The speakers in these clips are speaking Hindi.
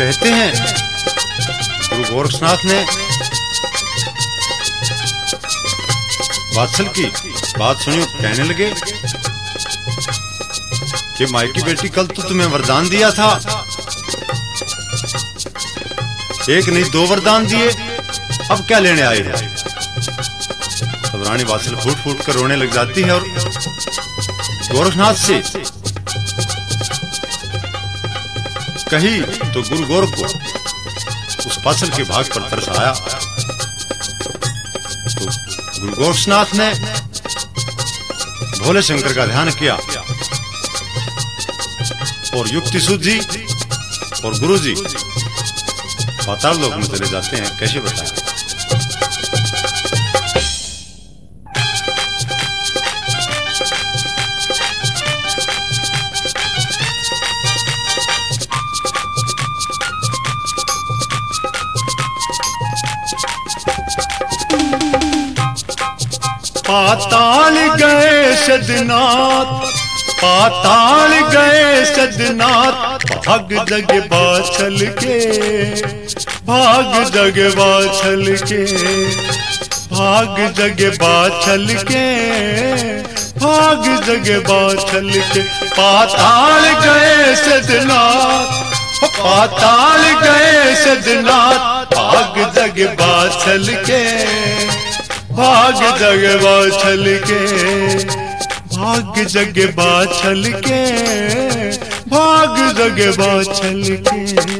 कहते हैं गुरु गोरक्षनाथ ने वात्सल की बात सुनी, कहने लगे कि माई की बेटी, कल तो तुम्हें वरदान दिया था, एक नहीं दो वरदान दिए, अब क्या लेने आए हो? तब रानी वात्सल फूट फूट कर रोने लग जाती है और गोरखनाथ से कही तो गुरु गोरख को उस वात्सल के भाग पर तरस आया। तो गुरु गोरक्षनाथ ने भोले शंकर का ध्यान किया और युक्ति सूझी और गुरु जी पाताल लोक में चले जाते हैं। कैसे बताएं? पाताल गए सदनाथ, पाताल गए सदनाथ, भाग जग बाछल के, भाग जग बाछल के, भाग जग बाछल के, भाग जग बाछल के। पाताल गए सदनाथ, पाताल गए सदनाथ, भाग जग बाछल के, भाग जग बाछल के, भाग जग बाछल के, भाग जग बाछल के।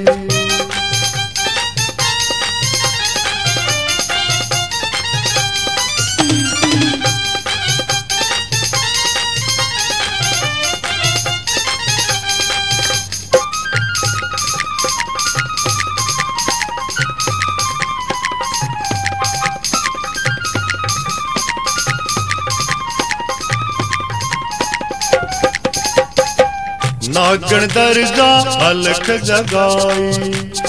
नागण दर्जा अलख जगाई,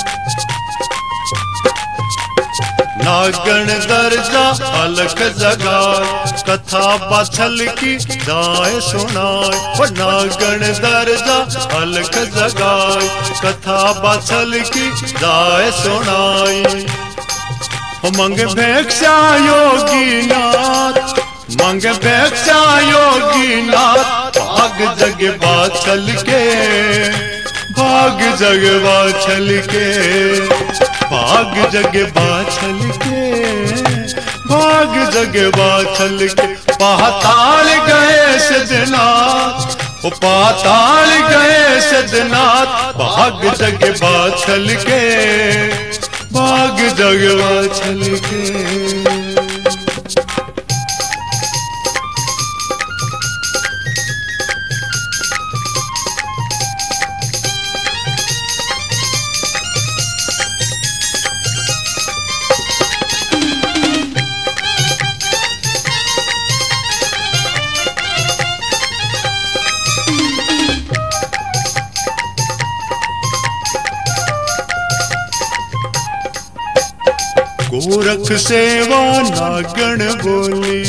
नागण दर्जा अलख जगाई, कथा बाछल की जाए सुनाई। वो नागण दर्जा अलख जगाई, कथा बाछल की जाए सुनाई। मंग भेक्षा योगी नाथ, मंग भेक्षा योगी नाथ, भाग जग बाछल के, भाग जग बाछल के, भाग जग बाछल के, भाग जग बाछल के। पाताल गए सदनाथ, ओ पाताल गए सदनाथ, भाग जग बाछल के, भाग जग बाछल के। गोरख सेवा नागण बोली,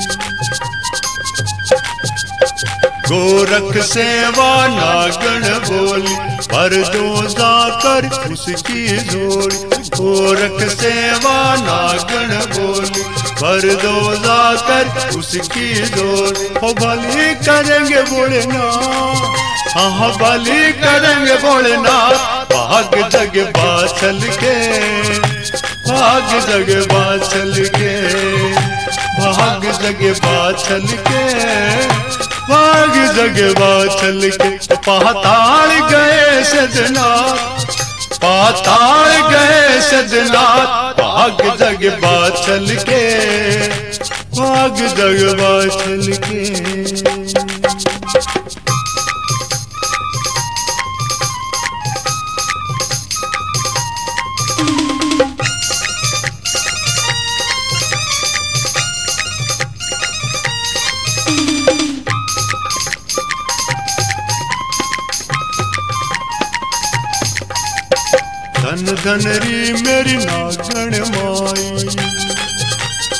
गोरख सेवा नागण बोली, पर दो जाकर उसकी जोड़ी। गोरख सेवा नागण बोली, पर दो जाकर उसकी जोड़ी। हो भली करेंगे भोलेनाथ, हाँ भली करेंगे भोलेनाथ, भाग जग बाछल के, भाग जग बाछल के, भाग जग बाछल के, भाग जग बाछल के। पाताल गए सदनाथ, पाताल गए सदनाथ, भाग जग बाछल के, भाग जग बाछल के। धन धन री मेरी नागण माई,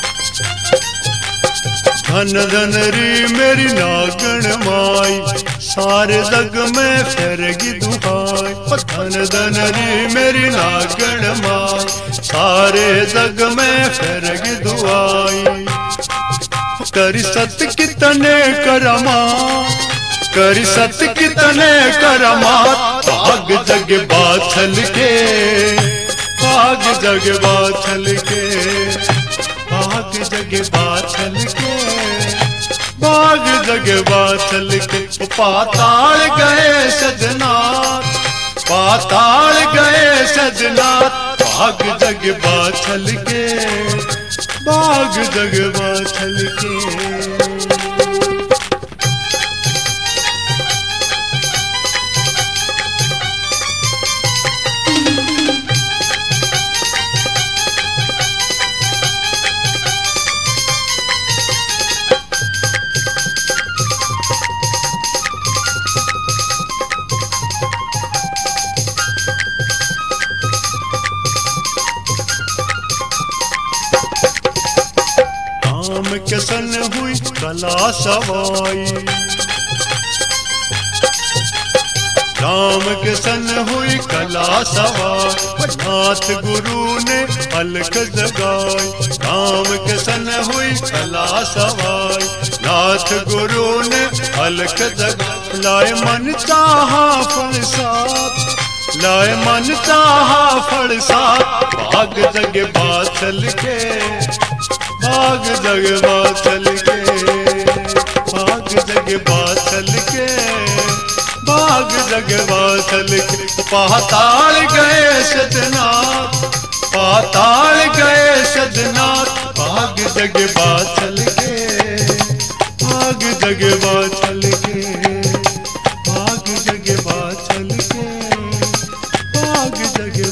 धन धन री मेरी नागण माई, सारे जग में फेरगी दुहाई, धन धन री मेरी नागण माई, सारे जग में फेरगी दुआई। करी सत कितने करमा, करी सत कितने करमा, भाग जग बाछल के, भाग जग बाछल के, भाग जग बाछल के, भाग जग बाछल के। पाताल गए सजनाथ, पाताल गए सजनाथ, भाग जग बाछल के, भाग जग बाछल के। राम के सन हुई कला सवाई, राम के सन हुई कला सवाई, नाथ गुरु ने अलख जगाई। राम के सन हुई कला सवाई, नाथ गुरु ने अलख जगाई। लाए मन चाहा फल साथ, लाए मन चाहा फल साथ, भाग जग बाछल के, भाग जग बाछल के, भाग जग बाछल के, भाग जग बाछल के। पाताल गए सजनाथ, पाताल गए सजनाथ, भाग जग बाछल के, भाग जग बाछल के, भाग जग बाछल के, भाग जग